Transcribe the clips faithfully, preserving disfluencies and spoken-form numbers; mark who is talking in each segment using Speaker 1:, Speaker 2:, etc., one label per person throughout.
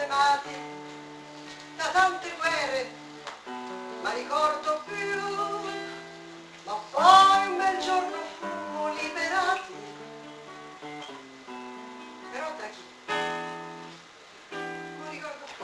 Speaker 1: sterminati da tante guerre, ma ricordo più, ma poi un bel giorno fummo liberati, però da chi? Non ricordo più.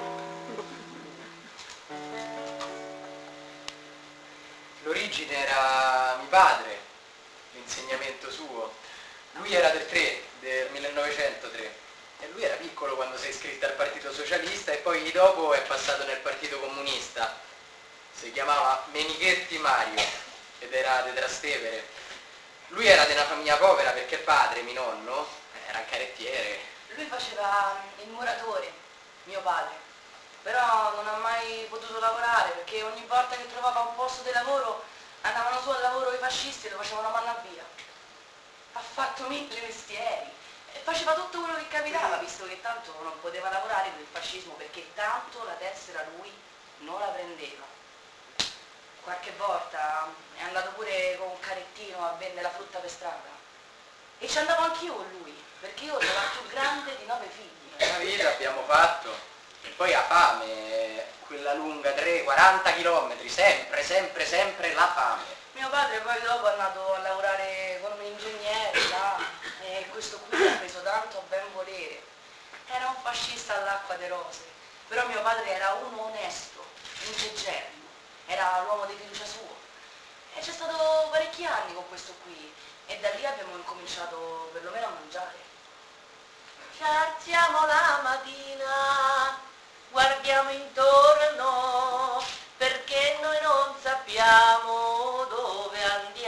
Speaker 2: L'origine era mio padre, l'insegnamento suo. Lui era del tre, del millenovecentotre, e lui era piccolo quando si è iscritto al Partito Socialista e poi dopo è passato nel Partito Comunista. Si chiamava Menichetti Mario ed era di Trastevere. Lui era di una famiglia povera perché il padre, mio nonno, era un carrettiere.
Speaker 3: Lui faceva il muratore, mio padre, però non ha mai potuto lavorare perché ogni volta che trovava un posto di lavoro andavano su al lavoro i fascisti e lo facevano manna via. Ha fatto mille mestieri e faceva tutto quello che capitava, visto che tanto non poteva lavorare per il fascismo perché tanto la tessera lui non la prendeva. Qualche volta è andato pure con un carrettino a vendere la frutta per strada e ci andavo anch'io con lui perché io sono la più grande di nove figli.
Speaker 2: Una vita abbiamo fatto e poi a fame, quella lunga, tre quaranta chilometri, sempre, sempre, sempre la fame.
Speaker 3: Mio padre poi dopo è andato a lavorare con un ingegnere là, e questo qui l'ha preso tanto a ben volere. Era un fascista all'acqua de rose, però mio padre era uno onesto, integerrimo, era l'uomo di fiducia sua. E c'è stato parecchi anni con questo qui e da lì abbiamo incominciato perlomeno a mangiare. Ci alziamo la mattina, guardiamo intorno, perché noi non sappiamo dove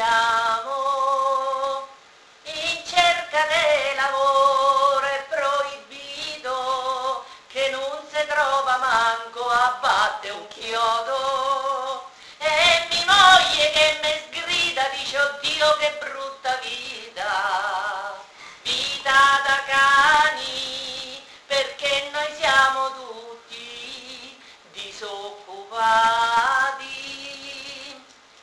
Speaker 3: andiamo. In cerca di lavoro è proibito, che non si trova manco a batte un chiodo. E mia moglie che mi sgrida dice oddio che brutta vita, vita da cani, perché noi siamo tutti disoccupati.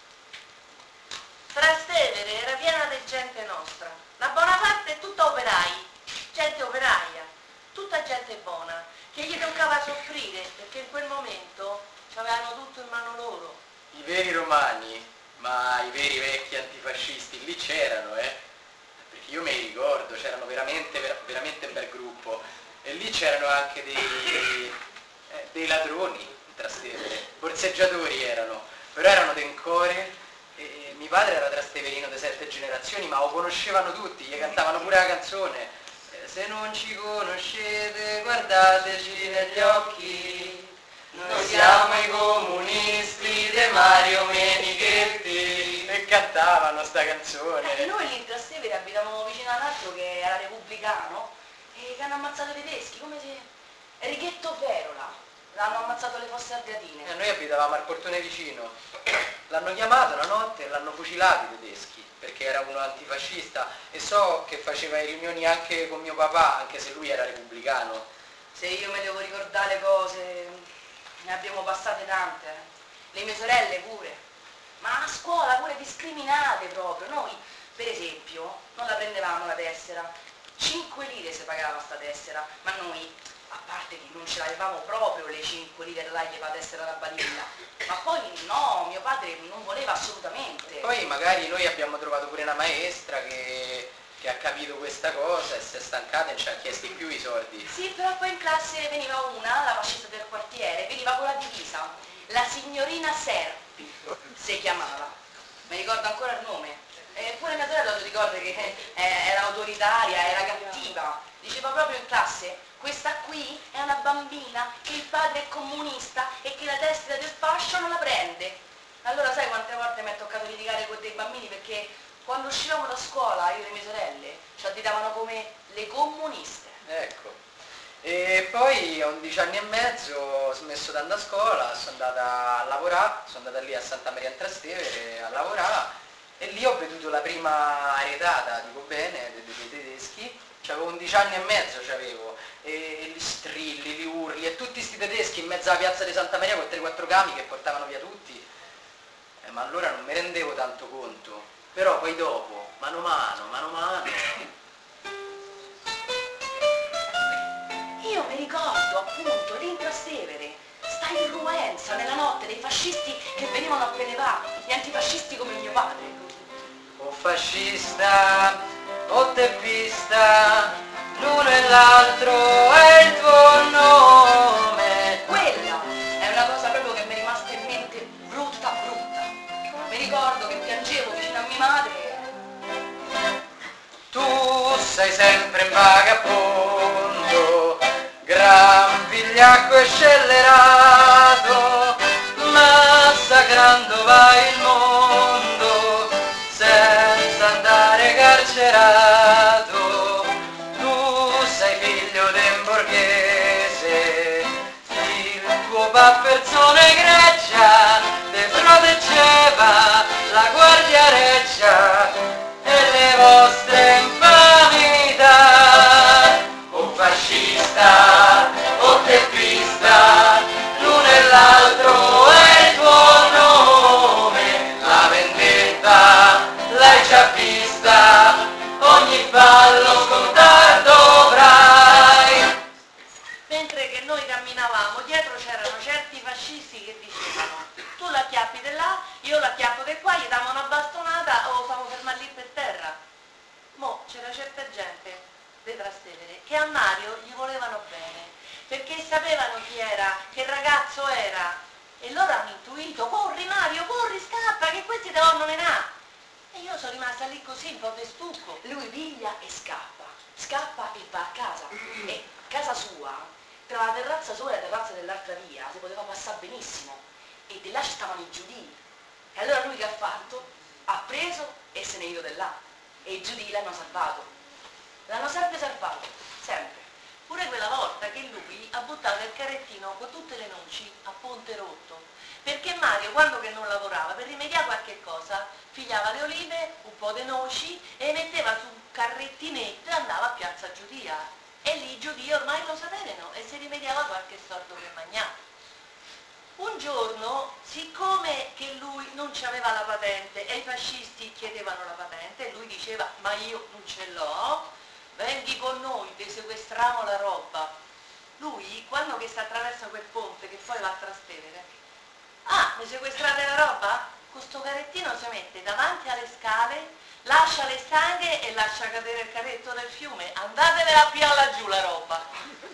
Speaker 3: Trastevere era piena di gente nostra, la buona parte è tutta operai, gente operaia, tutta gente buona, che gli toccava soffrire perché in quel momento avevano tutto in mano loro.
Speaker 2: I veri romani, ma i veri vecchi antifascisti, lì c'erano, eh? Perché io mi ricordo, c'erano veramente, veramente un bel gruppo. E lì c'erano anche dei, eh, dei ladroni in Trastevere, borseggiatori erano, però erano d'encore. E mio padre era trasteverino di sette generazioni, ma lo conoscevano tutti, gli cantavano pure la canzone. Eh, se non ci conoscete, guardateci negli occhi. Noi siamo i comunisti di Mario Menichetti. E cantavano sta canzone.
Speaker 3: E noi lì in Trastevere abitavamo vicino a un altro che era repubblicano e che hanno ammazzato i tedeschi, come se... Righetto Ferola, l'hanno ammazzato alle Fosse Ardeatine.
Speaker 2: E noi abitavamo al portone vicino. L'hanno chiamato una notte e l'hanno fucilato i tedeschi, perché era uno antifascista e so che faceva le riunioni anche con mio papà, anche se lui era repubblicano.
Speaker 3: Se io mi devo ricordare cose, ne abbiamo passate tante, eh. Le mie sorelle pure, ma a scuola pure discriminate proprio. Noi, per esempio, non la prendevamo la tessera, cinque lire si pagava sta tessera, ma noi, a parte che non ce l'avevamo proprio le cinque lire là che la tessera da badilla, ma poi no, mio padre non voleva assolutamente.
Speaker 2: Poi magari noi abbiamo trovato pure una maestra che, che ha capito questa cosa e si è stancata e ci ha chiesto più i soldi.
Speaker 3: Sì, però poi in classe veniva una, la fascista del quartiere, veniva con la divisa, la signorina Serpi si chiamava, mi ricordo ancora il nome. Eppure mia sorella lo ricorda che eh, era autoritaria, era cattiva, diceva proprio in classe: questa qui è una bambina che il padre è comunista e che la tessera del fascio non la prende. Allora sai quante volte mi è toccato litigare con dei bambini perché quando uscivamo da scuola, io e le mie sorelle, ci additavano come le comuniste.
Speaker 2: Ecco. E poi a undici anni e mezzo ho smesso di andare a scuola, sono andata a lavorare, sono andata lì a Santa Maria in Trastevere a lavorare e lì ho veduto la prima aretata, dico bene, dei, dei tedeschi. C'avevo undici anni e mezzo, c'avevo, e gli strilli, gli urli, e tutti sti tedeschi in mezzo alla piazza di Santa Maria con tre quattro cami che portavano via tutti. Eh, ma allora non mi rendevo tanto conto. Però poi dopo, mano a mano, mano a mano...
Speaker 3: Io io mi ricordo appunto lì in Trastevere, sta irruenza nella notte dei fascisti che venivano a Penevà, gli antifascisti come mio padre.
Speaker 2: O fascista, o teppista, l'uno e l'altro è il tuo nome.
Speaker 3: Quella è una cosa proprio che mi è rimasta in mente brutta brutta. Mi ricordo che piangevo vicino a mia madre.
Speaker 2: Tu sei sempre in vagabondo, gran vigliacco e scellerato, massacrando vai il mondo senza andare carcerato. Tu sei figlio d'un borghese, il tuo papà persona egregia te proteggeva la guardia reggia e le vostre infamità. O fascista, o teppista, l'uno e l'altro è il tuo nome. La vendetta l'hai già vista, ogni fallo scontar dovrai.
Speaker 3: Mentre che noi camminavamo, dietro c'erano certi fascisti che dicevano: tu la chiappi di là, io la chiappo di qua, gli davano una bastonata o lo famo fermare lì per terra. Mo' c'era certa gente dei Trastevere che a Mario gli volevano bene, perché sapevano chi era, che ragazzo era, e loro hanno intuito: corri Mario, corri, scappa, che questi te vogliono menare. E io sono rimasta lì così, un po' di stucco. Lui piglia e scappa, scappa e va a casa. E casa sua, tra la terrazza sua e la terrazza dell'altra via, si poteva passare benissimo. E di là ci stavano i giudii. E allora lui che ha fatto? Ha preso e se ne è ido di là. E i giudii l'hanno salvato. L'hanno sempre salvato, sempre. Pure quella volta che lui ha buttato il carrettino con tutte le noci a Ponte Rotto. Perché Mario, quando che non lavorava, per rimediare a qualche cosa, figliava le olive, un po' di noci e le metteva su un carrettinetto e andava a Piazza Giudia. E lì i giudii ormai lo sapevano e si rimediava qualche sordo per mangiare. Un giorno, siccome che lui non aveva la patente e i fascisti chiedevano la patente e lui diceva: ma io non ce l'ho, vengi con noi, ti sequestriamo la roba. Lui, quando che sta attraverso quel ponte che poi va a Trastevere: ah, mi sequestrate la roba? Questo carrettino si mette davanti alle scale, lascia le stanghe e lascia cadere il carretto nel fiume. Andatevela a pigliare laggiù la roba.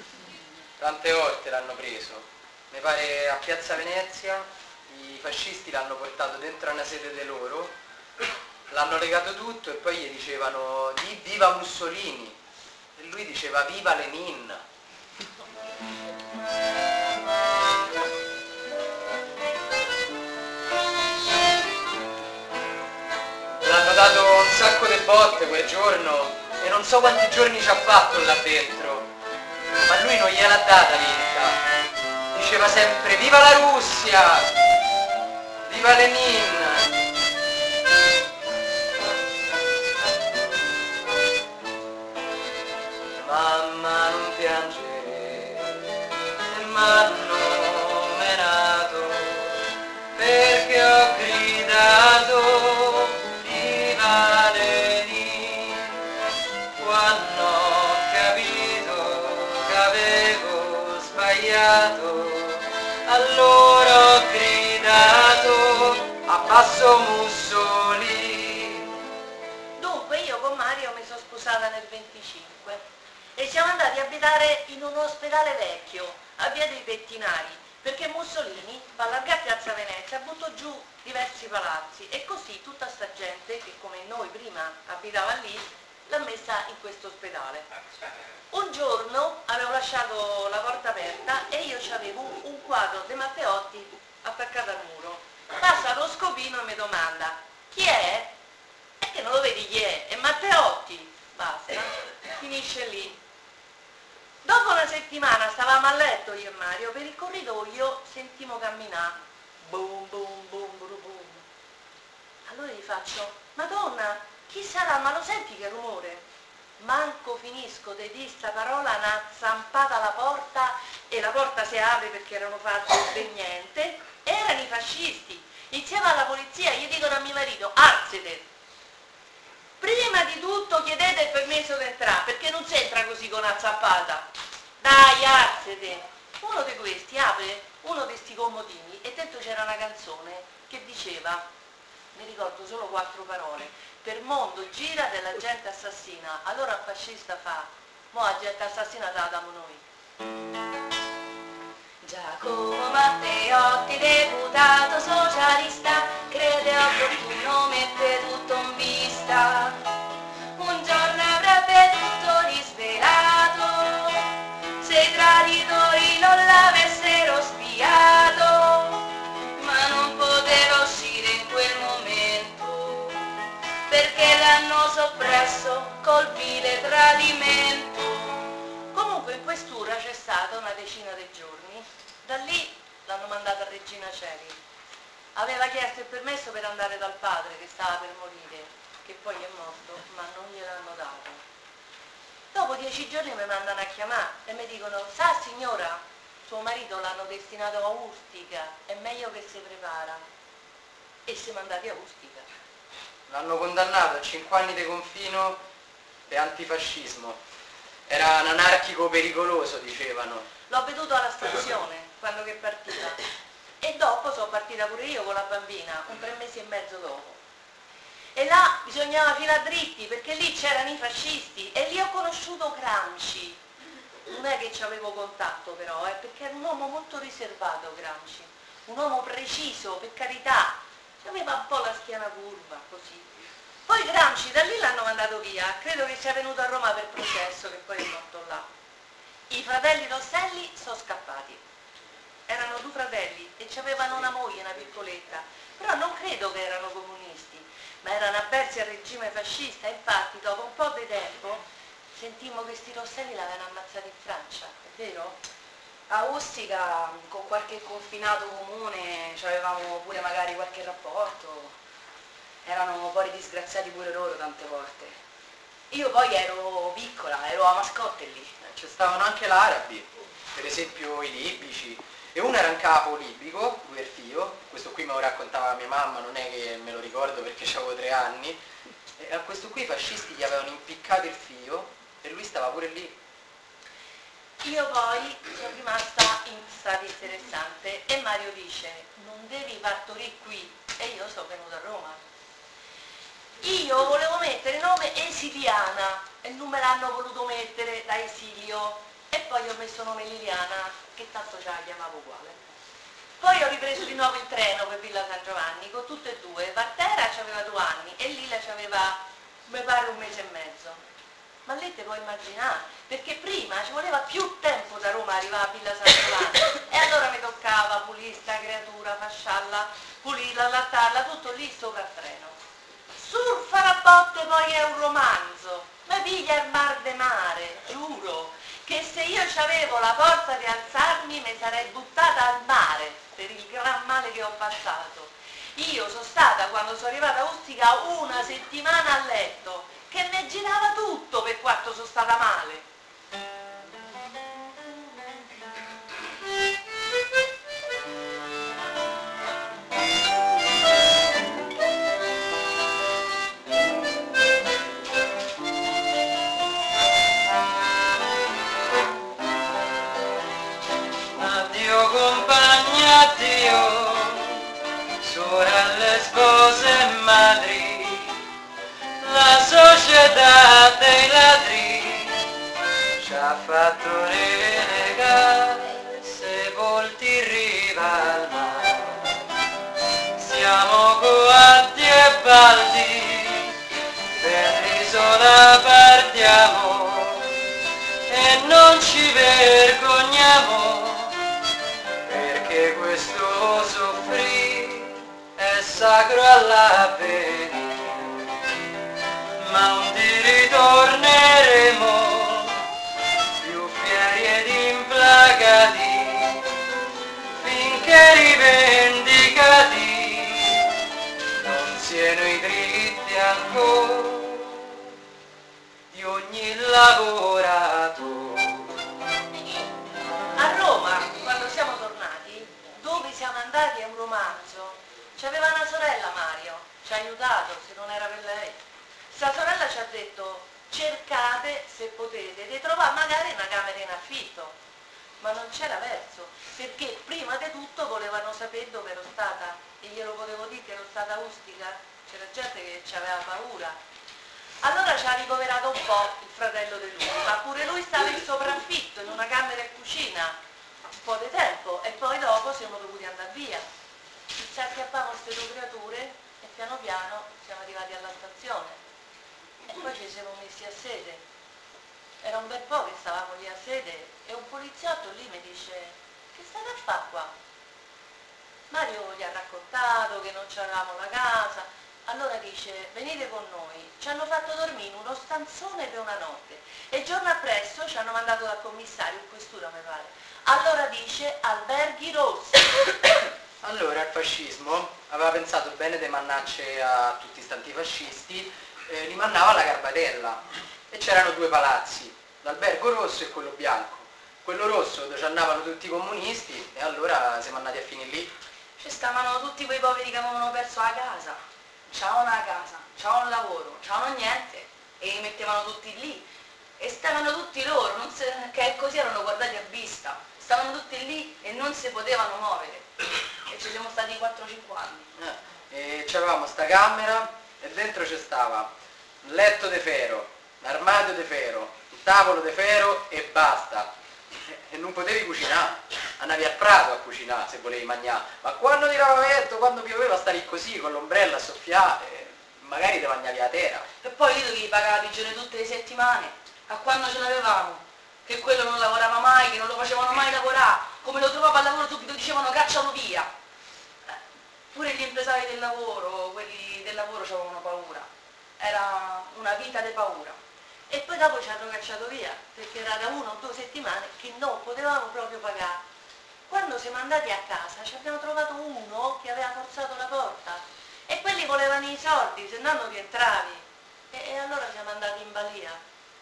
Speaker 2: Tante volte l'hanno preso. Mi pare a Piazza Venezia i fascisti l'hanno portato dentro a una sede di loro, l'hanno legato tutto e poi gli dicevano: di viva Mussolini, e lui diceva: viva Lenin. L'hanno dato un sacco di botte quel giorno e non so quanti giorni ci ha fatto là dentro, ma lui non gliel'ha data vinta. Diceva sempre: viva la Russia, viva Lenin. Mamma, non piangere, se m'hanno menato, perché ho gridato viva Lenin, quando ho capito che avevo sbagliato. Allora ho gridato: abbasso Mussolini.
Speaker 3: Dunque io con Mario mi sono sposata nel venticinque e siamo andati a abitare in un ospedale vecchio a via dei Pettinari, perché Mussolini va allargare Piazza Venezia, buttò giù diversi palazzi e così tutta sta gente che come noi prima abitava lì l'ha messa in questo ospedale. Un giorno avevo lasciato la porta aperta e io c'avevo un quadro di Matteotti attaccato al muro. Passa lo scopino e mi domanda: chi è? E che non lo vedi chi è? È Matteotti. Basta, finisce lì. Dopo una settimana stavamo a letto io e Mario, per il corridoio sentimmo camminare. Boom, boom, boom, boom, boom. Allora gli faccio: Madonna, chi sarà? Ma lo senti che rumore? Manco finisco di dire sta parola, n'ha zampata la porta e la porta si apre perché erano fatti per niente. Erano i fascisti. Insieme alla polizia gli dicono a mio marito: alzate. Prima di tutto chiedete il permesso di entrare, perché non si entra così con una zampata. Dai, alzate! Uno di questi apre uno di questi comodini e dentro c'era una canzone che diceva, mi ricordo solo quattro parole, per mondo gira della gente assassina. Allora il fascista fa, mo la gente assassina te la diamo noi. Giacomo Matteotti, deputato socialista, crede opportuno mettere tutto in vista. Un giorno avrebbe tutto risvelato, se i traditori non l'avessero spiato, ma non poteva uscire in quel momento, perché l'hanno soppresso col vile tradimento. Comunque in questura c'è stata una decina di giorni. Da lì l'hanno mandata a Regina Coeli. Aveva chiesto il permesso per andare dal padre che stava per morire, che poi è morto, ma non gliel'hanno dato. Dopo dieci giorni mi mandano a chiamare e mi dicono, sa signora, suo marito l'hanno destinato a Ustica, è meglio che si prepara. E siamo andati a Ustica.
Speaker 2: L'hanno condannato a cinque anni di confino per antifascismo. Era un anarchico pericoloso, dicevano.
Speaker 3: L'ho veduto alla stazione, quando che partiva. E dopo sono partita pure io con la bambina, un tre mesi e mezzo dopo. E là bisognava filare dritti, perché lì c'erano i fascisti, e lì ho conosciuto Gramsci. Non è che ci avevo contatto però, eh, perché era un uomo molto riservato Gramsci, un uomo preciso, per carità, aveva un po' la schiena curva, così. Poi Gramsci da lì l'hanno mandato via, credo che sia venuto a Roma per processo, che poi è morto là. I fratelli Rosselli sono scappati, erano due fratelli e avevano una moglie, una piccoletta, però non credo che erano comunisti, ma erano avversi al regime fascista. Infatti dopo un po' di tempo sentimmo che sti Rosselli l'avevano ammazzato in Francia, è vero?
Speaker 4: A Ustica con qualche confinato comune avevamo pure magari qualche rapporto, erano un po' disgraziati pure loro tante volte. Io poi ero piccola, ero a mascotte lì.
Speaker 2: Ci stavano anche l'arabi, per esempio i libici, e uno era un capo libico, lui è il figlio, questo qui me lo raccontava mia mamma, non è che me lo ricordo perché avevo tre anni, e a questo qui i fascisti gli avevano impiccato il figlio e lui stava pure lì.
Speaker 3: Io poi sono rimasta in stato interessante e Mario dice, non devi partorire qui, e io sono venuta a Roma. Io volevo mettere il nome Esiliana e non me l'hanno voluto mettere da Esilio, e poi ho messo nome Liliana, che tanto ce la chiamavo uguale. Poi ho ripreso di nuovo il treno per Villa San Giovanni con tutte e due. Vartera aveva due anni e Lilla aveva, mi pare, un mese e mezzo. Ma lei te puoi immaginare, perché prima ci voleva più tempo da Roma arrivare a Villa San Giovanni e allora mi toccava pulire sta creatura, fasciarla, pulirla, allattarla, tutto lì sopra il treno. Sul Farabotte poi è un romanzo, mi piglia il mar de mare, giuro, che se io c'avevo la forza di alzarmi mi sarei buttata al mare per il gran male che ho passato. Io sono stata, quando sono arrivata a Ustica, una settimana a letto, che ne girava tutto per quanto sono stata male.
Speaker 5: Addio compagni, addio, sorelle, spose e madri, la società dei ladri ci ha fatto relegare sepolti in riva al mare. Siamo coatti e baldi, per l'isola partiamo e non ci vergogniamo, perché questo soffrire è sacro all'avvenire. Ma un di ritorneremo più fieri ed implacati, finché rivendicati non siano i diritti ancora di ogni lavoratore.
Speaker 3: A Roma, quando siamo tornati, dove siamo andati è un romanzo. C'aveva una sorella Mario, ci ha aiutato, se non era per lei. Sta sorella ci ha detto,
Speaker 6: cercate, se potete, di trovare magari una camera in affitto, ma non c'era verso, perché prima di tutto volevano sapere dove ero stata, e glielo potevo dire che ero stata a Ustica, c'era gente che ci aveva paura. Allora ci ha ricoverato un po' il fratello di lui, ma pure lui stava in sopraffitto, in una camera e cucina, un po' di tempo, e poi dopo siamo dovuti andare via. Ci acchiappavamo queste due creature e piano piano siamo arrivati alla stazione. E poi ci siamo messi a sede. Era un bel po' che stavamo lì a sede e un poliziotto lì mi dice: che state a fare qua? Mario gli ha raccontato che non c'avevamo la casa, allora dice: venite con noi. Ci hanno fatto dormire in uno stanzone per una notte e il giorno appresso ci hanno mandato dal commissario, in questura mi pare. Allora dice: alberghi rossi.
Speaker 2: Allora il fascismo aveva pensato bene di mannacce a tutti sti antifascisti, eh, li mandava alla Garbatella e c'erano due palazzi, l'albergo rosso e quello bianco. Quello rosso dove ci andavano tutti i comunisti e allora siamo andati a finire lì.
Speaker 4: Ci stavano tutti quei poveri che avevano perso la casa, c'avevano la casa, c'avevano un lavoro, c'avevano niente e li mettevano tutti lì e stavano tutti loro, non se, che così erano guardati a vista, stavano tutti lì e non si potevano muovere e ci siamo stati quattro cinque anni.
Speaker 2: Eh, e c'avevamo sta camera e dentro ci stava un letto di ferro, un armadio di ferro, un tavolo di ferro e basta. E non potevi cucinare, andavi al prato a cucinare se volevi mangiare, ma quando tirava vento, quando pioveva stavi così con l'ombrella a soffiare, magari ti mangiavi a terra.
Speaker 4: E poi lì dovevi pagare la pigione tutte le settimane, a quando ce l'avevamo, che quello non lavorava mai, che non lo facevano mai lavorare, come lo trovava al lavoro subito dicevano caccialo via. Eh, pure gli impresari del lavoro, quelli del lavoro avevano paura, era una vita di paura. E poi dopo ci hanno cacciato via, perché era da una o due settimane che non potevamo proprio pagare. Quando siamo andati a casa ci abbiamo trovato uno che aveva forzato la porta e quelli volevano i soldi, se no non rientravi. E, e allora siamo andati in balia.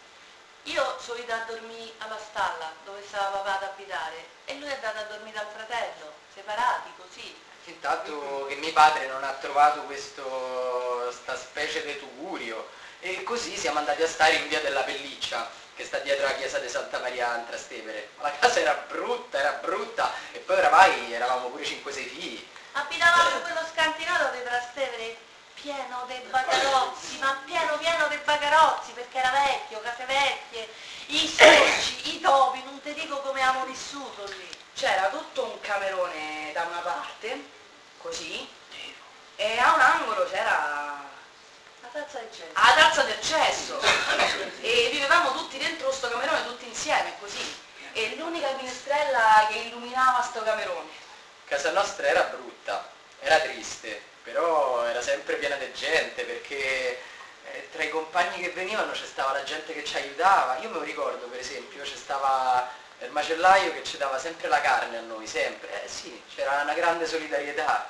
Speaker 4: Io sono andata a dormire alla stalla dove stava papà ad abitare e lui è andato a dormire dal fratello, separati così.
Speaker 2: Intanto che mio padre non ha trovato questo, sta specie di tugurio. E così siamo andati a stare in via della Pelliccia, che sta dietro la chiesa di Santa Maria in Trastevere. Ma la casa era brutta, era brutta, e poi oramai eravamo pure cinque sei figli.
Speaker 6: Abitavamo in quello scantinato di Trastevere pieno dei bagarozzi, ma pieno pieno dei bagarozzi, perché era vecchio, case vecchie, i sorci, i topi, non ti dico come abbiamo vissuto lì.
Speaker 4: C'era tutto un camerone da una parte, così, e a un angolo c'era
Speaker 6: La tazza del cesso.
Speaker 4: la tazza del cesso e vivevamo tutti dentro sto camerone tutti insieme così e l'unica finestrella che illuminava sto camerone.
Speaker 2: Casa nostra era brutta, era triste, però era sempre piena di gente perché eh, tra i compagni che venivano c'è stava la gente che ci aiutava. Io me lo ricordo per esempio, c'è stava il macellaio che ci dava sempre la carne a noi, sempre. Eh sì, c'era una grande solidarietà.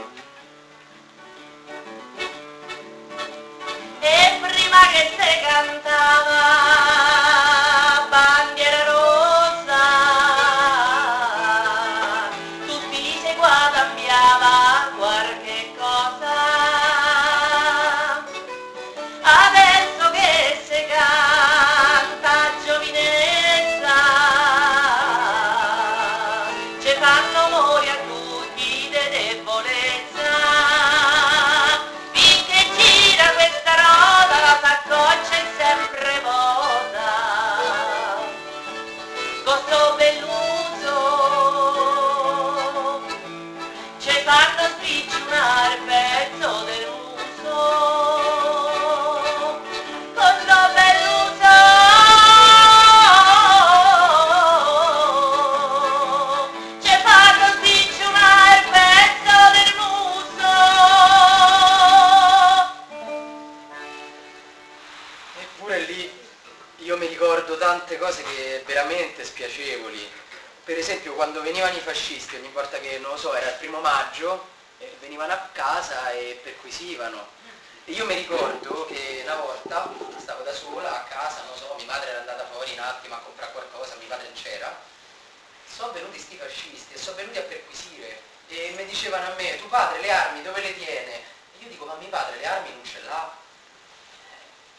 Speaker 6: E prima che se cantava bandiera rossa, tutti se qua cambiava qualche cosa. Adesso che se canta giovinezza, ci fanno morire a tutti di debolezza. Finché gira questa roda la saccoccia è sempre vuota. Con sto belluso ci fanno sprigionare il pezzo del muso. Con sto belluso ci fanno sprigionare il pezzo del muso.
Speaker 2: Eppure lì io mi ricordo tante cose che veramente spiacevoli. Per esempio quando venivano i fascisti, ogni volta che, non lo so, era il primo maggio, eh, venivano a casa e perquisivano. E io mi ricordo che una volta stavo da sola a casa, non so, mia madre era andata fuori un attimo a comprare qualcosa, mio padre c'era. Sono venuti sti fascisti e sono venuti a perquisire e mi dicevano a me: tuo padre le armi dove le tiene? E io dico: ma mio padre le armi non ce l'ha.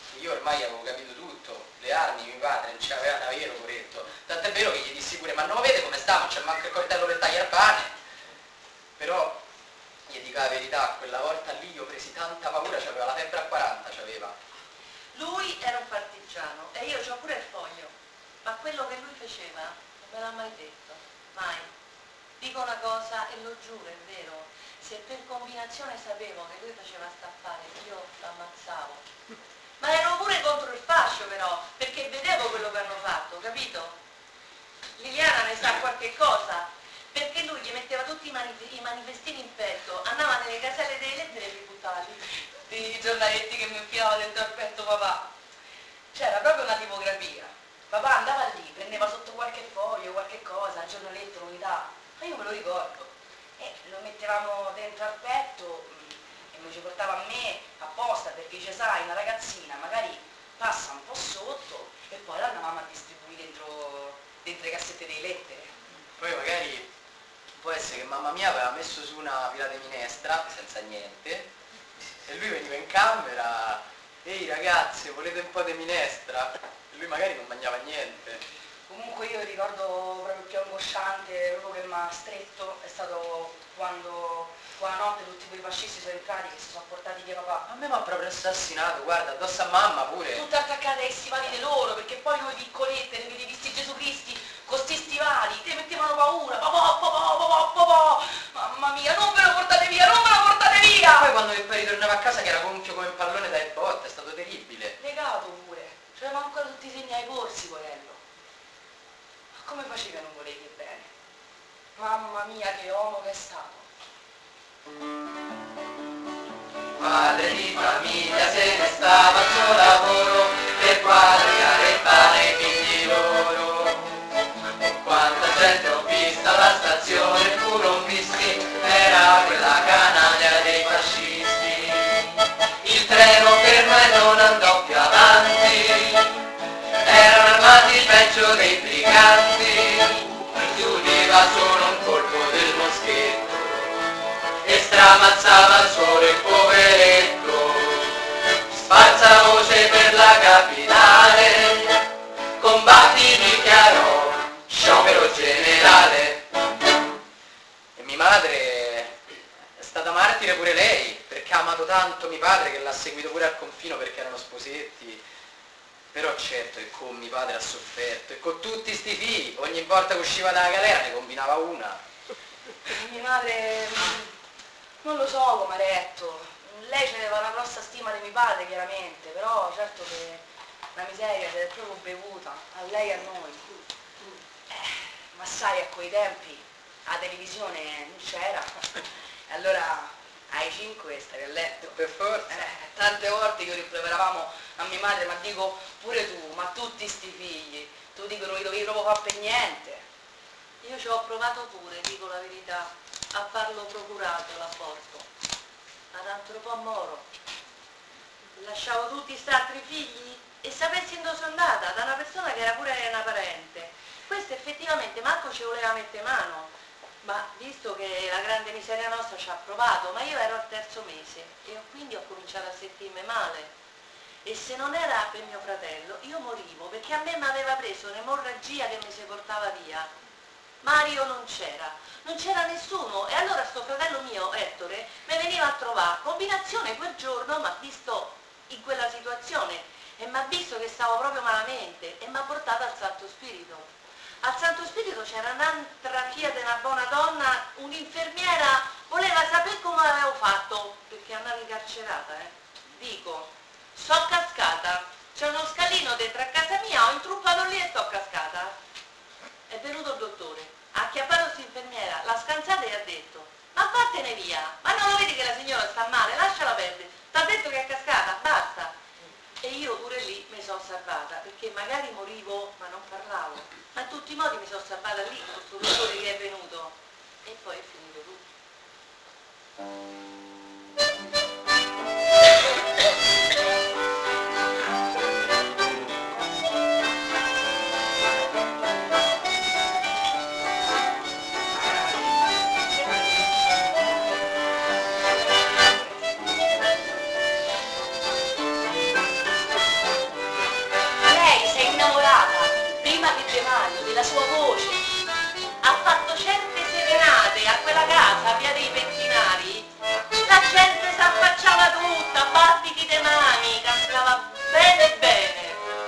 Speaker 2: io ormai avevo capito tutto, le armi mio padre non ce l'aveva davvero, poretto, tant'è vero che gli dissi pure, ma non lo vede come sta, non c'è manco il coltello per tagliare il pane. Però gli dico la verità, quella volta lì io presi tanta paura, c'aveva la febbre a quaranta, c'aveva.
Speaker 6: Lui era un partigiano e io c'ho pure il foglio, ma quello che lui faceva non me l'ha mai detto, mai. Dico una cosa e lo giuro, è vero, se per combinazione sapevo che lui faceva staffare, io l'ammazzavo. Ma ero pure contro il fascio però, perché vedevo quello che hanno fatto, capito? Liliana ne sa qualche cosa, perché lui gli metteva tutti i, manif- i manifestini in petto, andava nelle caselle delle lettere e li buttava lì. I giornaletti che mi infilavano dentro al petto papà. C'era proprio una tipografia. Papà andava lì, prendeva sotto qualche foglio, qualche cosa, il giornaletto, l'unità. Ma io me lo ricordo. E lo mettevamo dentro al petto mh, e mi ci portava a me apposta, perché dice, sai, una ragazzina magari passa un po' sotto e poi l'andavamo a distribuire dentro, dentro le cassette delle lettere.
Speaker 2: Poi magari può essere che mamma mia aveva messo su una pila di minestra senza niente e lui veniva in camera, ehi ragazze, volete un po' di minestra? E lui magari non mangiava niente.
Speaker 4: Comunque io ricordo proprio più angosciante, proprio che mi ha stretto, è stato quando quella notte tutti quei fascisti sono entrati che si sono portati via papà.
Speaker 2: A me mi ha proprio assassinato, guarda, addosso a mamma pure.
Speaker 4: Tutte attaccate ai stivali di loro, perché poi noi piccolette ne vedevi sti Gesù Cristi con sti stivali, ti mettevano paura, papà, papà, papà, papà, mamma mia, non ve lo portate via, non ve lo portate via!
Speaker 2: Poi quando poi ritornava a casa che era gonfio come un pallone dai botte, è stato terribile.
Speaker 4: Legato pure, c'avevamo ancora tutti i segni ai polsi, porello. Ma come facevi a non volergli bene? Mamma mia, che uomo che è stato.
Speaker 5: Padre di famiglia se ne stava al suo lavoro per guadagnare il pane ai figli loro. Quanta gente ho vista alla stazione, pure un whisky, era quella canaglia dei fascisti. Il treno fermo e non andò più avanti, erano armati peggio dei briganti. Si udiva solo un colpo del moschetto e stramazzava al sole il poveretto. Sparsa voce per la capitale, combatti dichiarò sciopero generale.
Speaker 2: E mia madre è stata martire pure lei, perché ha amato tanto mio padre che l'ha seguito pure al confino perché erano sposetti. Però certo che con mio padre ha sofferto, e con tutti sti figli, ogni volta che usciva dalla galera ne combinava una.
Speaker 4: Mia madre, non lo so come ha detto, lei aveva una grossa stima di mio padre chiaramente, però certo che la miseria si è proprio bevuta, a lei e a noi. Eh, ma sai, a quei tempi la televisione non c'era, e allora ai cinque stavi a letto.
Speaker 2: Per forza.
Speaker 4: Eh, tante volte che rimproveravamo a mia madre, ma dico pure tu, ma tutti sti figli, tu dicono che dovevi proprio fare per niente.
Speaker 6: Io ci ho provato pure, dico la verità, a farlo procurato l'aborto, ma tanto po' moro. Lasciavo tutti sti altri figli e sapessi dove sono andata, da una persona che era pure una parente. Questo effettivamente manco ci voleva mettere mano, ma visto che la grande miseria nostra ci ha provato, ma io ero al terzo mese e quindi ho cominciato a sentirmi male. E se non era per mio fratello, io morivo, perché a me mi aveva preso un'emorragia che mi si portava via. Mario non c'era, non c'era nessuno, e allora sto fratello mio, Ettore, mi veniva a trovare. Combinazione quel giorno mi ha visto in quella situazione e mi ha visto che stavo proprio malamente e mi ha portato al Santo Spirito. Al Santo Spirito c'era un'altra figlia di una buona donna, un'infermiera, voleva sapere come avevo fatto, perché andavo incarcerata, eh. Dico, sono cascata, c'è uno scalino dentro a casa mia, ho intruppato lì e sto cascata. È venuto il dottore, ha acchiappato questa infermiera, l'ha scansata e ha detto, ma vattene via, ma non lo vedi che la signora sta male, lasciala perdere, t'ha detto che è cascata, basta. E io pure lì mi sono salvata, perché magari morivo ma non parlavo, ma in tutti i modi mi sono salvata lì con questo dottore che è venuto e poi è finito tutto. quella casa, via dei Pettinari, la gente si affacciava tutta, battiti de mani, cantava bene bene.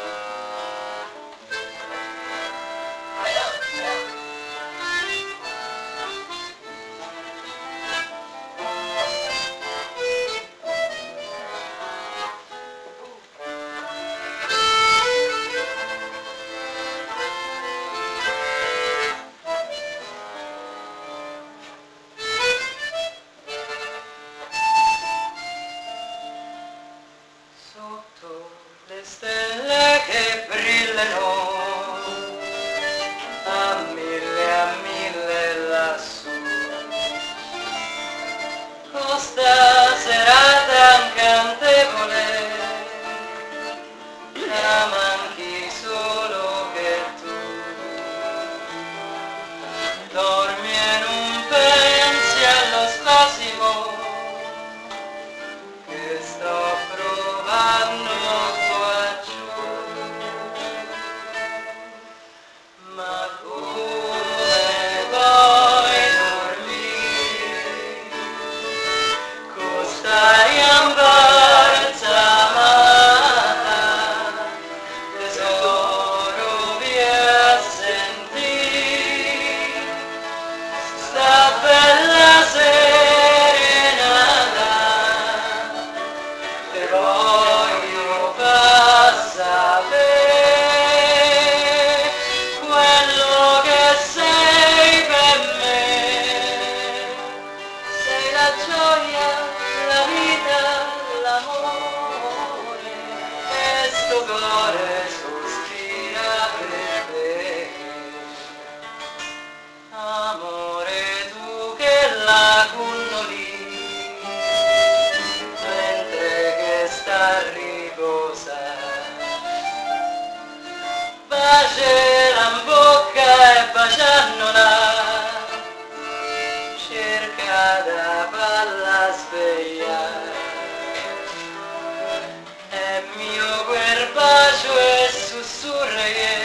Speaker 5: Sotto le stelle che brillano a mille a mille lassù, questa serata incantevole la manchi solo che tu dormi in un pensiero spasimo che sto provando qua giù, ma come vuoi dormire con st'aria imbalsamata, tesoro via sentire sta bella serenata. Te voglio far sapere quello che sei per me. Sei la gioia, la vita, l'amore, e sto cuore sospira per te. Amore, tu che la cunnoli mentre che sta a riposa, bacela in bocca e baciandola cerca da farla svegliare, è mio quel bacio e sussurra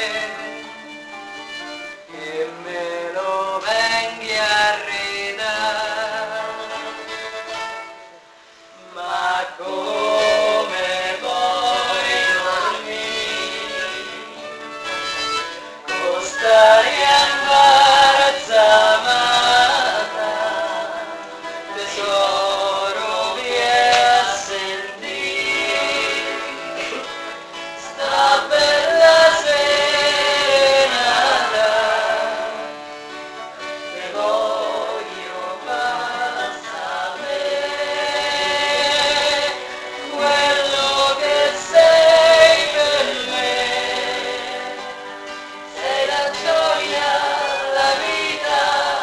Speaker 5: che me lo venghi a ridare. Ma come vuoi dormire con st'aria imbarazzata, tesoro via a sentire sta bella serenata. Te voglio far sapere quello che sei per me. Sei la gioia, la vita,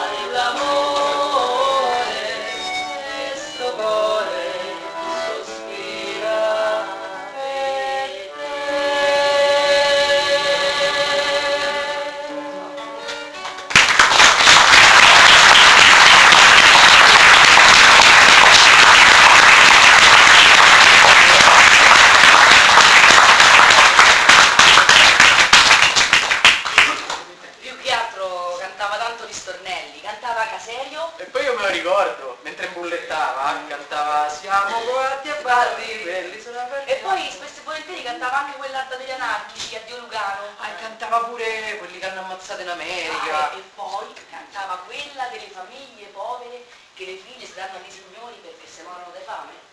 Speaker 5: l'amore, e sto cuore sospira per te.
Speaker 4: Più che altro cantava tanto di stornelli, cantava Caserio.
Speaker 2: E poi io me lo ricordo, mentre imbullettava, cantava siamo guardi e bardi, belli sono aperti.
Speaker 4: E poi spesso e volentieri cantava anche quell'Arda degli Anarchici, Addio Lugano.
Speaker 2: Ah, e cantava pure quelli che hanno ammazzato in America.
Speaker 4: Ah, e, e poi cantava quella delle famiglie povere che le figlie si danno ai signori perché se muoiono di fame.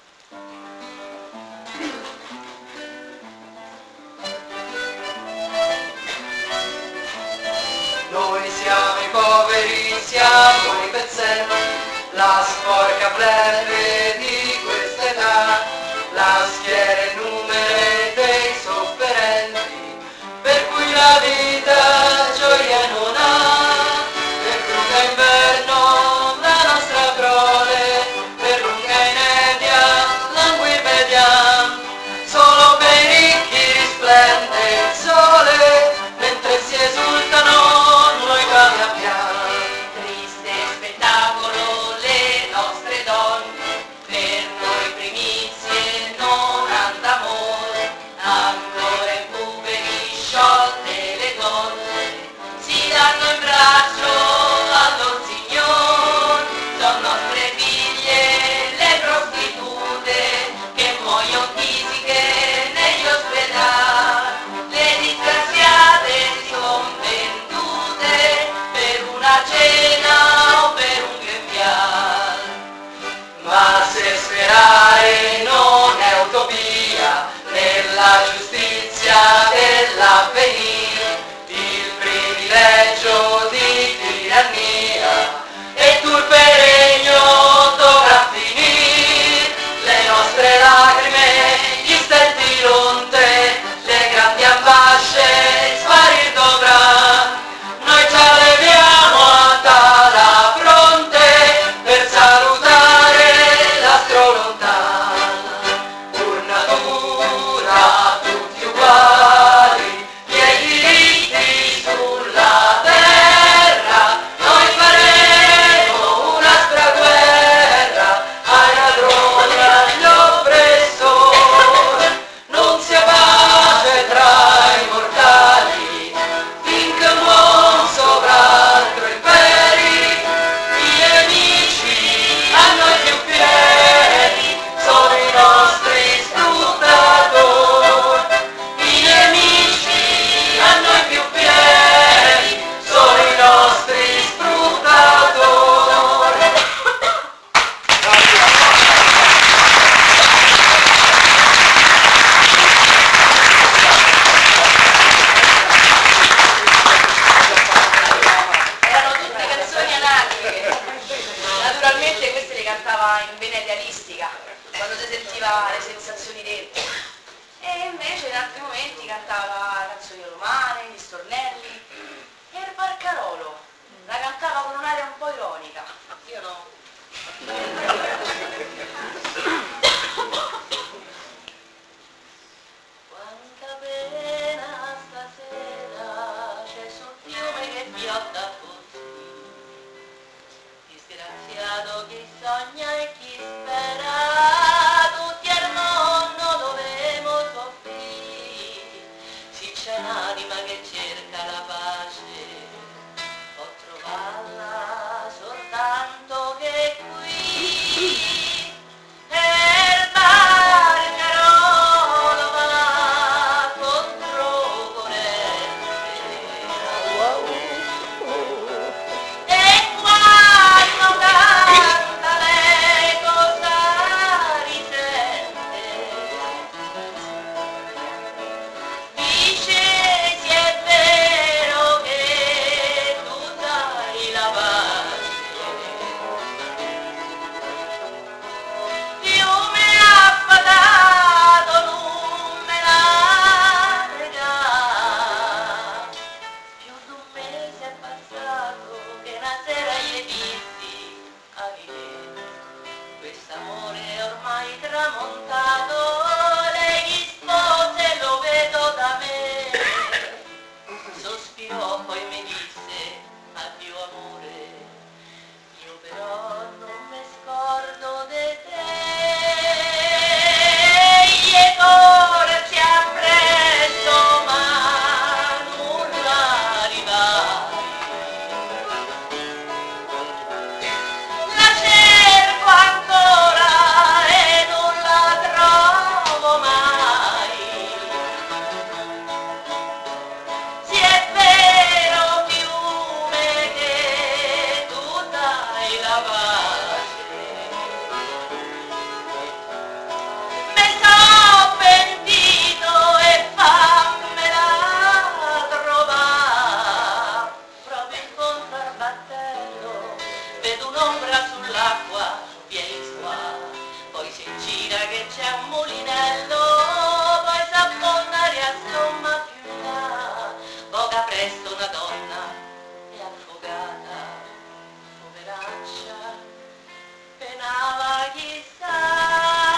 Speaker 5: Noi siamo i poveri, siamo i pezzenti, la sporca plebe di quest'età, la schiera e numeri dei sofferenti, per cui la vita gioia non ha, per lunga inverno la nostra prole, per lunga inedia languir vediam, solo per i ricchi risplende il sole, mentre si esultano noi cambiamo.
Speaker 6: Triste spettacolo, le nostre donne
Speaker 4: sensazioni dentro. E invece in altri momenti cantava canzoni romane, gli stornelli. E il Barcarolo la cantava con un'aria un po' ironica. Io no.
Speaker 6: Quanta pena stasera c'è sul fiume che fiotta così, disgraziato chi sogna e chi spera, tutti al mondo dovemo soffrire, se c'è un'anima che cerca la pace, può trovarla soltanto che qui. Quest'amore ormai tramontato, lei gli spose, lo vedo da me. Sospirò, poi mi disse, addio amore, io però non mi scordo di te. E corsi appresso, ma nulla rivali. La cerco ancora e non la trovo mai. Sì, è vero fiume che tu dai la pace, me so pentito e fammela trovare. Proprio incontro al battello vedo un'ombra sull'acqua, vieni qua, poi si gira che c'è un mulinello, poi s'affonda e assomma più in là, poca presto una donna è affogata, poveraccia, penava chissà.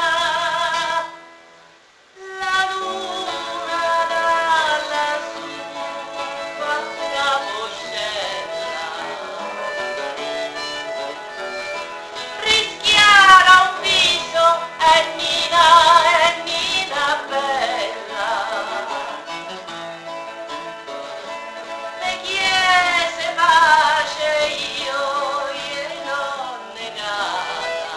Speaker 6: La luna da lassù fa caposcella, rischiara un viso, è Nina, è Nina bella. Le chiese pace, io gliel'ho negata.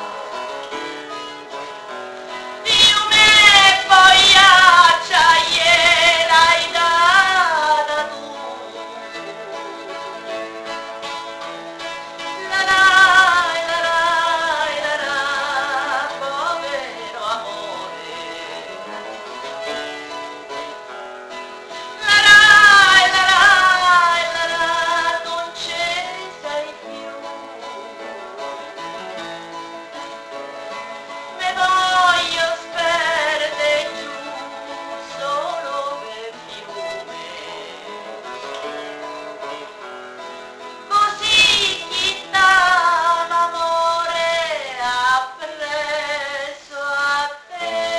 Speaker 6: Fiume e pagliaccia gliel'hai data tu. La la la la la la, povero amore. La la la la la la, non ci sei più. Me voglio sperdere giù solo per fiume. Così chi dava amore appresso a te.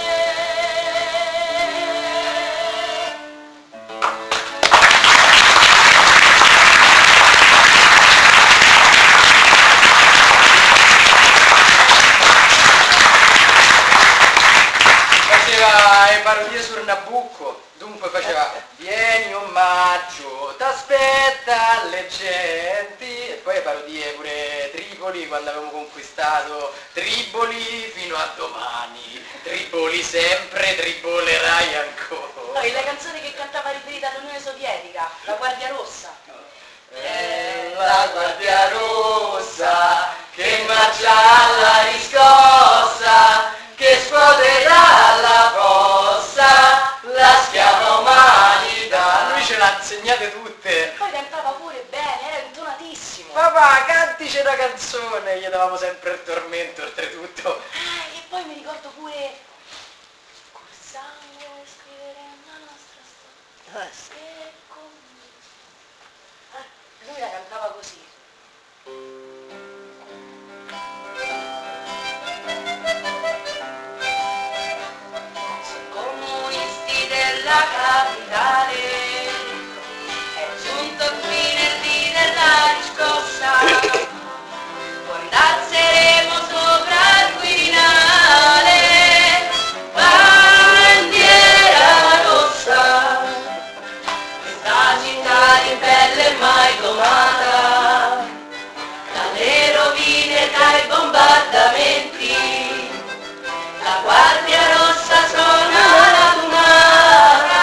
Speaker 2: Faceva le parodie sul Nabucco, dunque faceva vieni omaggio, t'aspetta le genti, e poi parodie pure Tripoli quando avevamo conquistato Tripoli fino a domani, Tripoli sempre, tribolerai ancora.
Speaker 4: Poi la canzone che cantava riferita all'Unione Sovietica, la Guardia Rossa.
Speaker 5: È la guardia rossa che marcia alla riscossa, che scuote dalla fossa la schiava umanità.
Speaker 2: Lui ce l'ha insegnate tutte.
Speaker 4: Poi cantava pure bene, era intonatissimo.
Speaker 2: Papà, cantici una canzone, gli davamo sempre il tormento oltretutto.
Speaker 4: Ah, e poi mi ricordo pure
Speaker 3: se con me. Ah, lui la cantava così. Comunisti della capitale, è giunto qui nel dì della riscossa, poi danzeremo sopra il Quirinale, bandiera rossa, questa città di pelle mai domata, dalle rovine e dai bombardamenti. La Guardia Rossa suona radunata,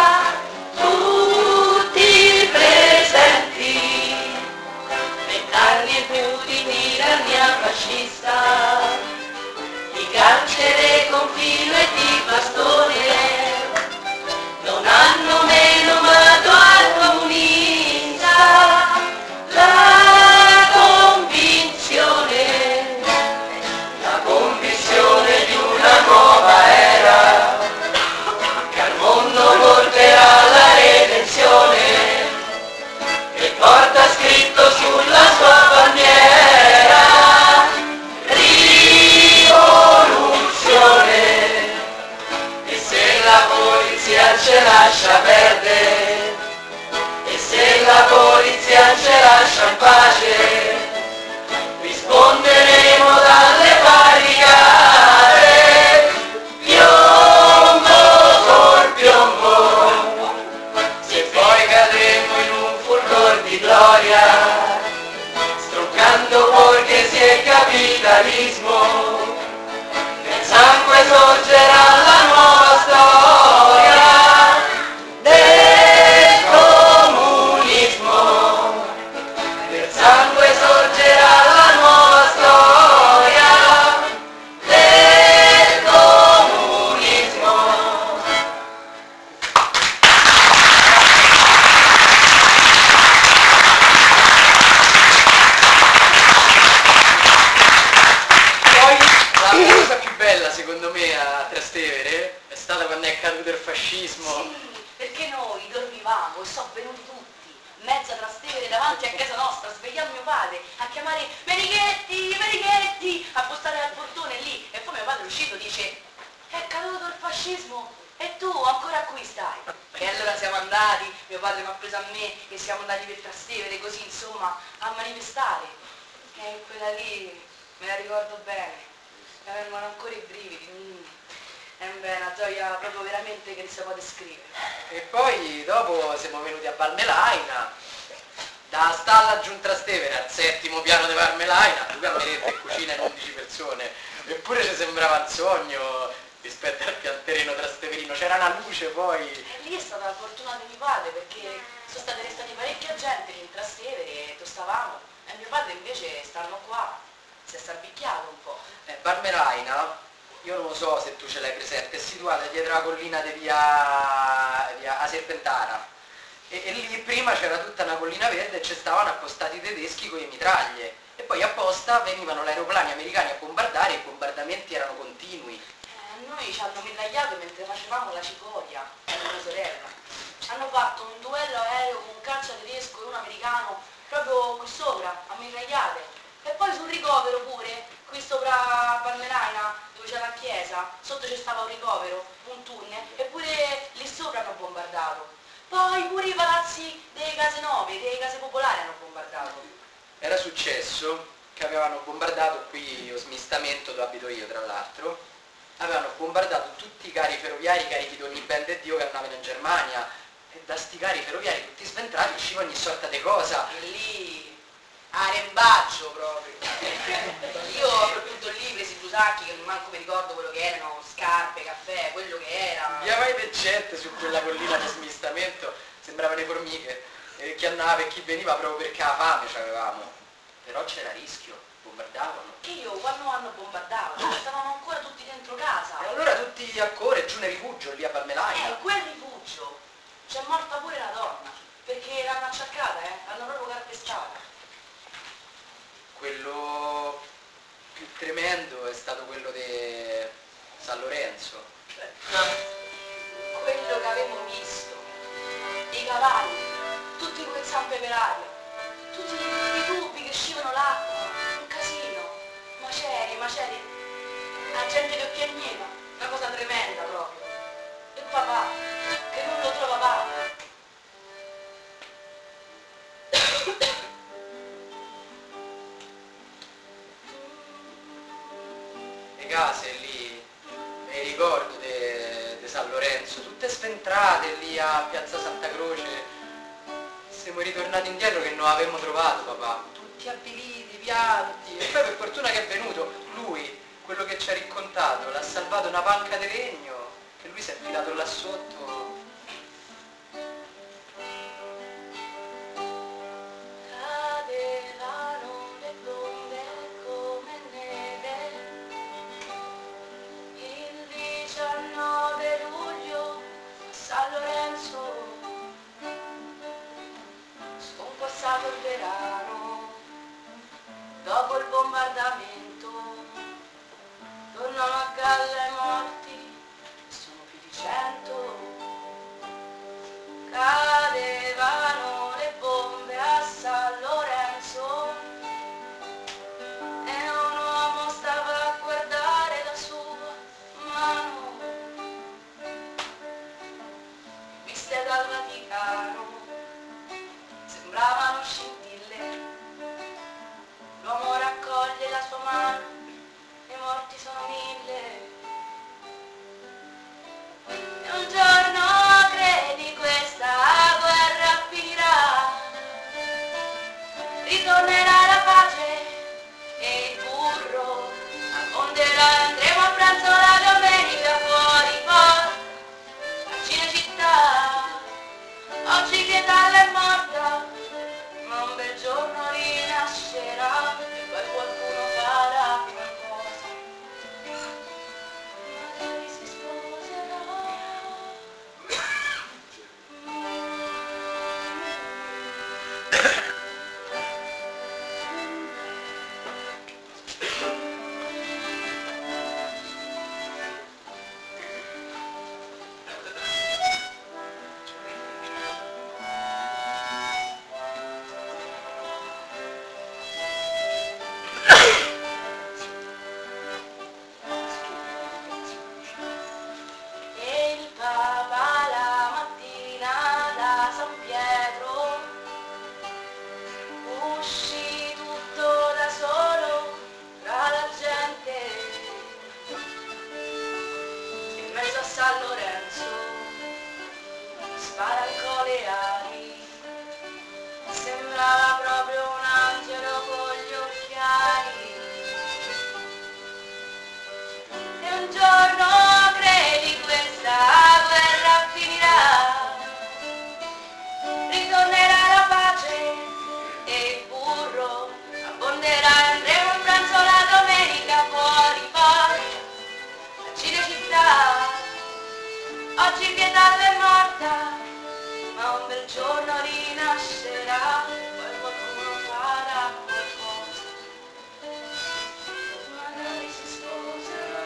Speaker 3: tutti presenti, vent'anni e più di tirannia fascista, di carcere con filo e di bastone, non hanno menomato al comunista la convinzione, la convinzione di una nuova era, che al mondo porterà la redenzione, che porta scritto sulla sua bandiera, rivoluzione, e se la polizia ce lascia perdere, e se la polizia ce lascia in pace, risponderemo dalle barricate, piombo col piombo, se poi cadremo in un fulgor di gloria, stroncando borghesia e capitalismo, nel sangue sorgerà la nuova storia del comunismo, nel sangue sorgerà la nuova storia del comunismo.
Speaker 2: Poi la cosa più bella secondo me a Trastevere è stata quando è caduto il fascismo.
Speaker 3: Sì, perché noi dormivamo e sono venuti tutti, mezza Trastevere davanti a casa nostra, a svegliare mio padre, a chiamare Menichetti, Menichetti, a postare al portone lì, e poi mio padre è uscito e dice: è caduto il fascismo e tu ancora qui stai. E allora siamo andati, mio padre mi ha preso a me e siamo andati per Trastevere così insomma a manifestare. E quella lì me la ricordo bene, mi vengono ancora i brividi. Mm. È una gioia proprio veramente che non si può descrivere.
Speaker 2: E poi dopo siamo venuti a Valmelaina, da stalla giù in Trastevere al settimo piano di Valmelaina, due camerette e cucina in undici persone, eppure ci sembrava un sogno rispetto al pianterreno trasteverino, c'era una luce poi.
Speaker 3: E lì è stata la fortuna di mio padre, perché sono state restate parecchia gente in Trastevere e tostavamo, e mio padre invece stanno qua, si è sarbicchiato un po'.
Speaker 2: Eh, Valmelaina, io non lo so se tu ce l'hai presente, è situata dietro la collina di via, via a Serpentara, e, e lì prima c'era tutta una collina verde e ci stavano appostati i tedeschi con le mitraglie, e poi apposta venivano gli aeroplani americani a bombardare e i bombardamenti erano continui.
Speaker 3: Eh, noi ci hanno mitragliato mentre facevamo la cicoria, con mia sorella. Ci hanno fatto un duello aereo con un caccia tedesco e un americano, proprio qui sopra, a mitragliate. E poi sul ricovero pure, qui sopra Valmelaina, dove c'è la chiesa, sotto c'è stava un ricovero, un tunnel, eppure lì sopra hanno bombardato. Poi pure i palazzi delle case nuove, delle case popolari hanno bombardato.
Speaker 2: Era successo che avevano bombardato qui lo smistamento dove abito io tra l'altro, avevano bombardato tutti i carri ferroviari carichi di ogni ben de Dio che andavano in Germania, e da sti carri ferroviari tutti sventrati usciva ogni sorta di cosa.
Speaker 3: E lì, arembaccio proprio. Io appunto lì presi due sacchi che manco mi ricordo quello che erano, scarpe, caffè, quello che era.
Speaker 2: Via vai de gente su quella collina di smistamento, sembravano le formiche, e chi andava e chi veniva proprio perché la fame c'avevamo. Però c'era rischio, bombardavano.
Speaker 3: Che io quando hanno bombardato stavamo ancora tutti dentro casa.
Speaker 2: E allora tutti a correre giù nel rifugio lì a Valmelaina.
Speaker 3: Eh, quel rifugio c'è morta pure la donna, perché l'hanno acciaccata, eh, l'hanno proprio calpestata.
Speaker 2: Quello più tremendo è stato quello di San Lorenzo.
Speaker 3: Quello che avevo visto,
Speaker 4: cavalli, tutti quei zampe per aria, tutti i tubi che scivano l'acqua, un casino, macerie, macerie, la gente che piagneva, una cosa tremenda proprio. E papà, che non lo trovavamo.
Speaker 2: Le case lì, mi ricordo di San Lorenzo, tutte sventrate lì a Piazza Santa Croce. Siamo ritornati indietro che non avevamo trovato papà, tutti avviliti, pianti. E poi per fortuna che è venuto lui, quello che ci ha raccontato, l'ha salvato una panca di legno, che lui si è filato là sotto.
Speaker 4: Cadevano le bombe come neve il diciannove luglio a San Lorenzo, scompassato il verano, dopo il bombardamento, tornano a galla i morti, sono più di cento. Cadevano le bombe a San Lorenzo e un uomo stava a guardare la sua mano, viste dal Vaticano, sembravano scintille. L'uomo raccoglie la sua mano, i morti sono mille. E un giorno credi questa guerra finirà, ritornerà la pace e il burro abbonderà, andremo a pranzo la domenica fuori porta a Cinecittà. Oggi pietà è morta, ma un bel giorno rinascerà e poi qualcuno farà qualcosa, magari si sposerà. E il Papa la mattina da San Pietro uscì tutto da solo tra la gente, in mezzo a San Lorenzo spara il coleari, sembrava proprio un angelo con gli occhiali. E un giorno credi questa guerra finirà, ritornerà la pace e il burro abbonderà, andremo a pranzo la domenica fuori porta a Cinecittà. Oggi pietà è morta, ma un bel giorno rinascerà, poi qualcuno farà qualcosa, magari si sposerà.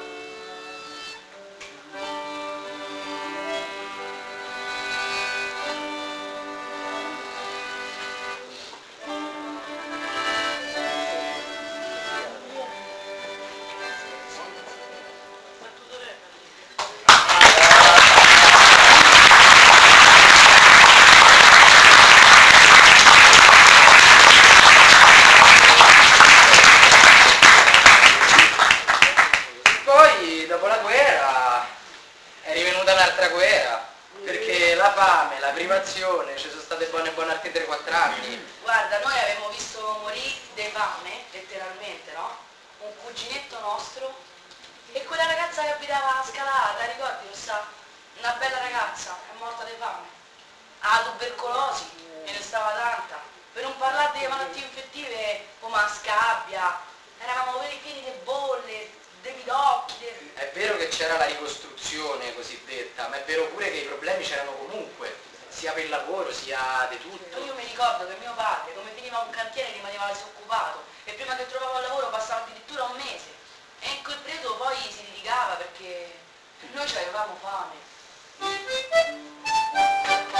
Speaker 2: Poi dopo la guerra è rivenuta un'altra guerra, perché la fame, la privazione, ci sono state buone buone altri tre quattro anni.
Speaker 4: Guarda, noi abbiamo visto morire di fame, letteralmente, no? Un cuginetto nostro e quella ragazza che abitava a Scalata, ricordi, lo sa? Una bella ragazza, è morta di fame. Ha tubercolosi, e ne stava tanta. Per non parlare delle malattie infettive come la scabbia, eravamo quelli pieni di bolle, dei pidocchi. De...
Speaker 2: È vero che c'era la ricostruzione cosiddetta, ma è vero pure che i problemi c'erano comunque, sia per il lavoro sia di tutto.
Speaker 4: Io mi ricordo che mio padre, come finiva un cantiere, rimaneva disoccupato e prima che trovava lavoro passava addirittura un mese. E in quel periodo poi si litigava perché noi ci avevamo fame.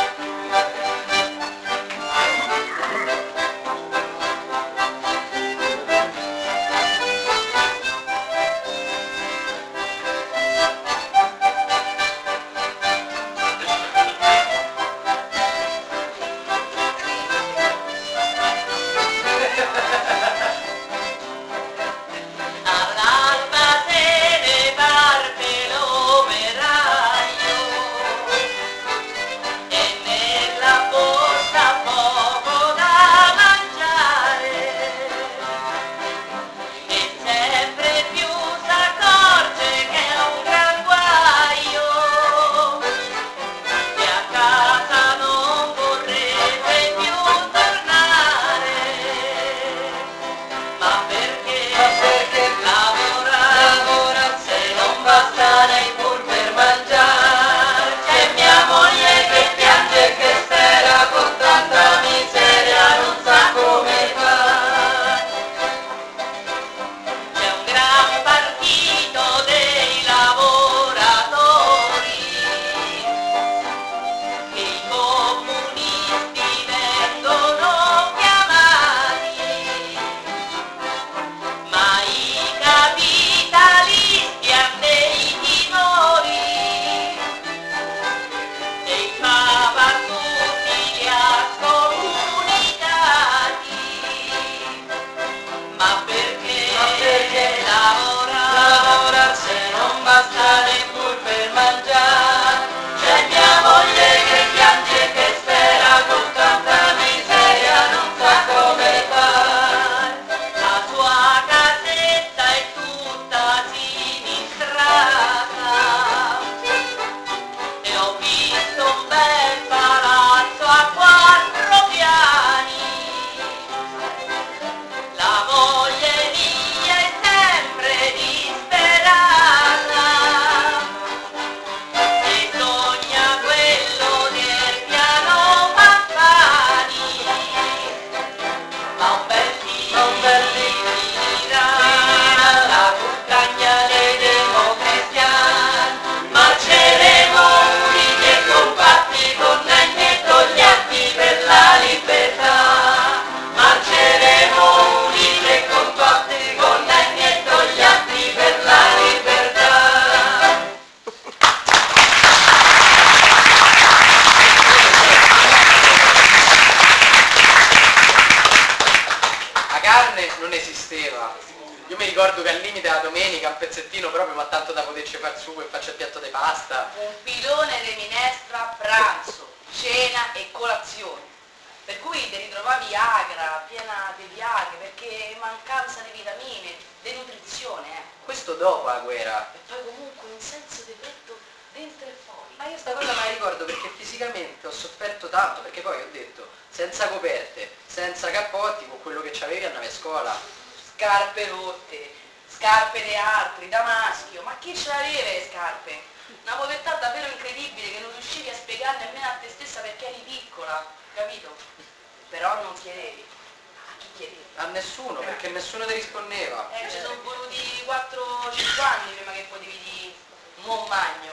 Speaker 2: ricordo che al limite la domenica un pezzettino proprio, ma tanto da poterci far su e faccio il piatto di pasta.
Speaker 4: Un filone di minestra, pranzo, cena e colazione. Per cui ti ritrovavi agra, piena di viaghe, perché mancanza di vitamine, di nutrizione, eh.
Speaker 2: Questo dopo la guerra.
Speaker 4: E poi comunque un senso di petto dentro e fuori.
Speaker 2: Ma io sta cosa me la ricordo perché fisicamente ho sofferto tanto, perché poi ho detto, senza coperte, senza cappotti, con quello che c'avevi andavo a scuola.
Speaker 4: Scarpe rotte, scarpe di altri, da maschio, ma chi ce l'aveva le scarpe? Una povertà davvero incredibile che non riuscivi a spiegare nemmeno a te stessa perché eri piccola, capito? Però non chiedevi. A chi chiedevi?
Speaker 2: A nessuno, perché nessuno ti rispondeva.
Speaker 4: Eh, ci sono voluti quattro cinque anni prima che potevi dire mon magno.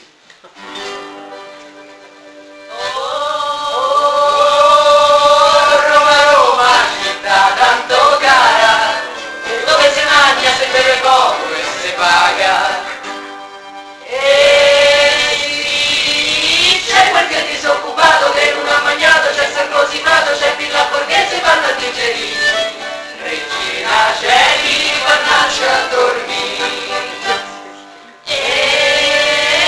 Speaker 5: Se beve poco e se paga. E sì, c'è qualche disoccupato che non ha mangiato, c'è San Cosimato, c'è Villa Borghese, vanno a digerire. Regina Celi, vannaccia a dormire. E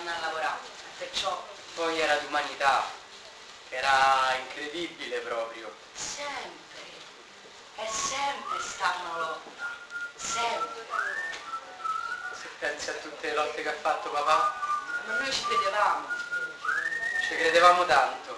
Speaker 4: andare a lavorare, perciò...
Speaker 2: Poi era d'umanità, era incredibile proprio.
Speaker 4: Sempre, è sempre stata una lotta, sempre.
Speaker 2: Se pensi a tutte le lotte che ha fatto papà,
Speaker 4: Ma noi ci credevamo.
Speaker 2: ci credevamo tanto.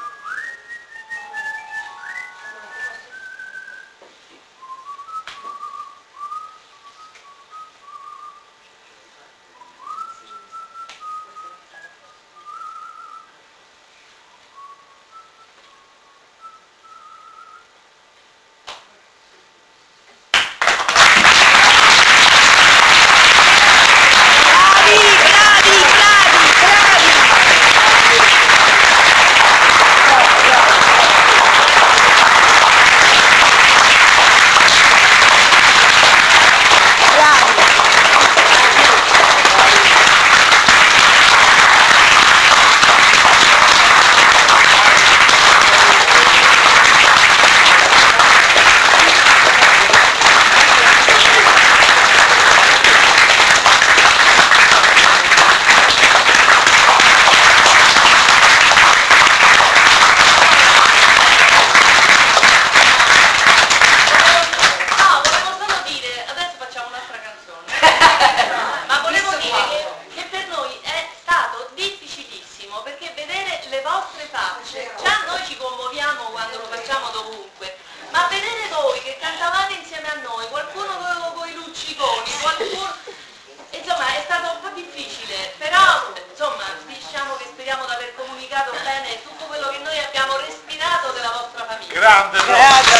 Speaker 7: Grande, no?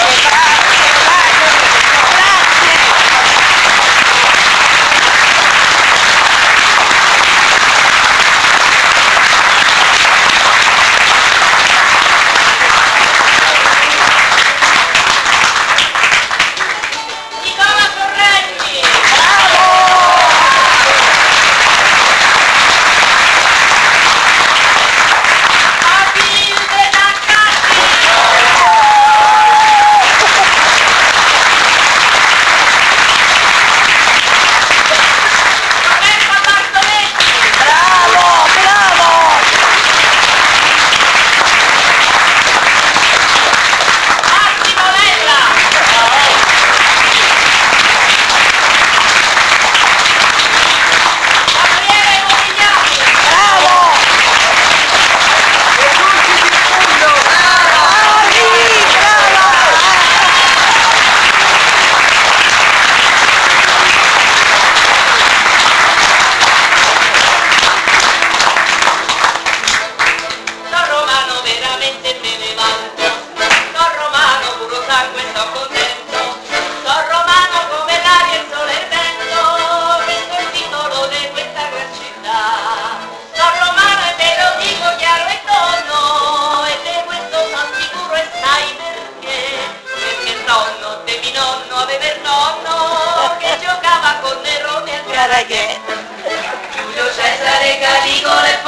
Speaker 5: Giulio Cesare, Caligola e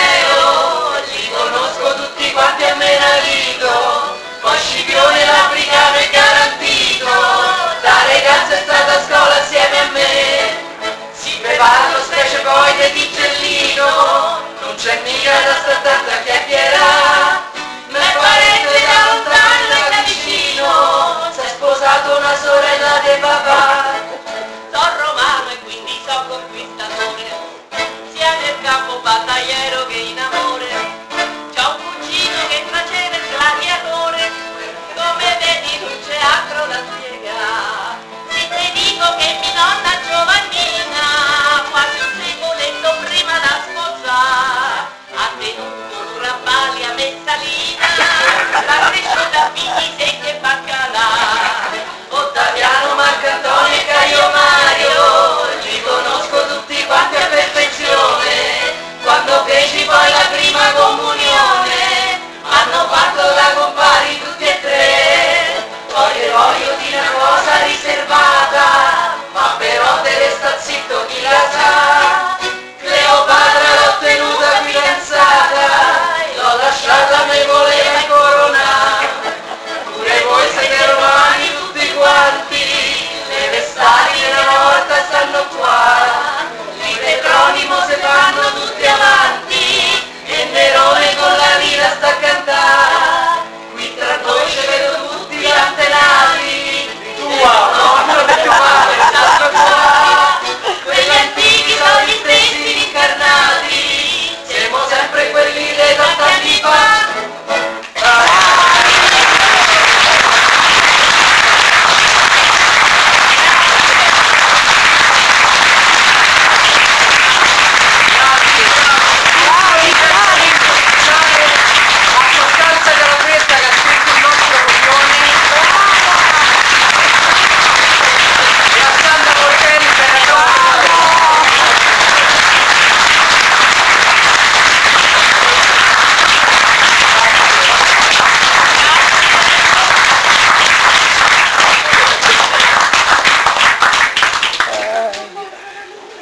Speaker 5: Pompeo, li conosco tutti quanti a menadito, poi Scipione l'Africano è garantito, da ragazzo è stato a scuola assieme a me, si preparano specie poi di tigellino, non c'è mica da sta tanto a chiacchierare, ma è parente da lontano e da vicino, si è sposato una sorella di papà.
Speaker 6: Sono romano e quindi sono conquistatore, sia nel campo battagliero